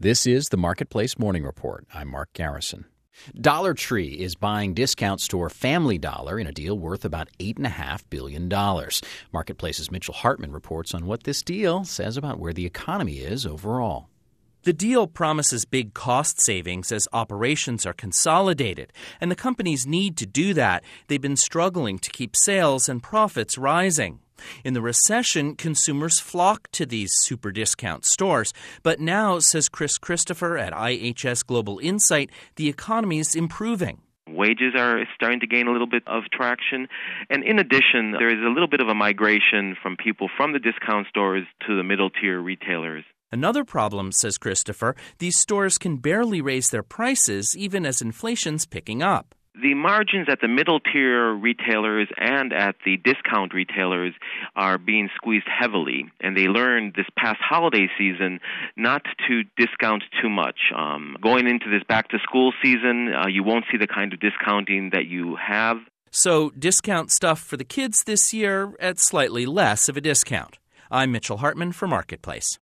This is the Marketplace Morning Report. I'm Mark Garrison. Dollar Tree is buying discount store Family Dollar in a deal worth about $8.5 billion. Marketplace's Mitchell Hartman reports on what this deal says about where the economy is overall. The deal promises big cost savings as operations are consolidated, and the companies need to do that. They've been struggling to keep sales and profits rising. In the recession, consumers flocked to these super discount stores. But now, says Chris Christopher at IHS Global Insight, the economy is improving. Wages are starting to gain a little bit of traction. And in addition, there is a little bit of a migration from people from the discount stores to the middle-tier retailers. Another problem, says Christopher, these stores can barely raise their prices even as inflation's picking up. The margins at the middle-tier retailers and at the discount retailers are being squeezed heavily, and they learned this past holiday season not to discount too much. Going into this back-to-school season, you won't see the kind of discounting that you have. So discount stuff for the kids this year at slightly less of a discount. I'm Mitchell Hartman for Marketplace.